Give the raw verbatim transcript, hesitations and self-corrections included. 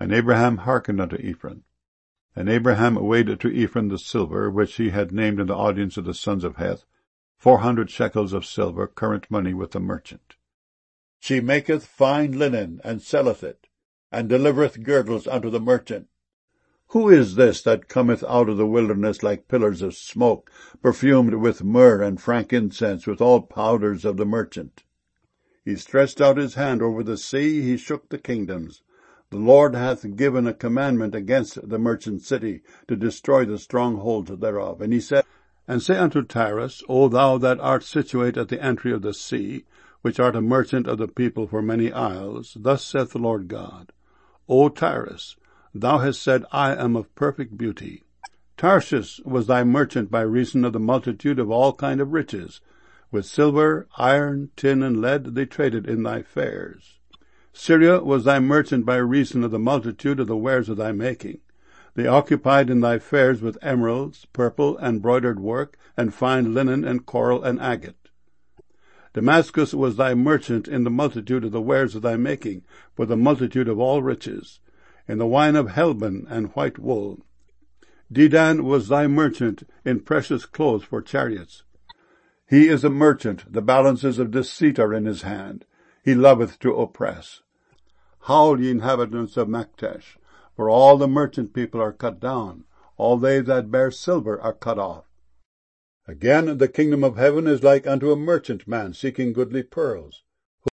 And Abraham hearkened unto Ephron. And Abraham weighed to Ephron the silver, which he had named in the audience of the sons of Heth, four hundred shekels of silver, current money with the merchant. She maketh fine linen, and selleth it, and delivereth girdles unto the merchant. Who is this that cometh out of the wilderness like pillars of smoke, perfumed with myrrh and frankincense, with all powders of the merchant? He stretched out his hand over the sea, he shook the kingdoms. The Lord hath given a commandment against the merchant city, to destroy the strongholds thereof. And he said, And say unto Tyrus, O thou that art situate at the entry of the sea, which art a merchant of the people for many isles, thus saith the Lord God, O Tyrus, thou hast said, I am of perfect beauty. Tarshish was thy merchant by reason of the multitude of all kind of riches. With silver, iron, tin, and lead they traded in thy fairs. Syria was thy merchant by reason of the multitude of the wares of thy making. They occupied in thy fairs with emeralds, purple, and broidered work, and fine linen, and coral, and agate. Damascus was thy merchant in the multitude of the wares of thy making, for the multitude of all riches, in the wine of Helbon and white wool. Dedan was thy merchant in precious clothes for chariots. He is a merchant, the balances of deceit are in his hand. He loveth to oppress. Howl, ye inhabitants of Maktesh, for all the merchant people are cut down, all they that bear silver are cut off. Again, the kingdom of heaven is like unto a merchant man seeking goodly pearls.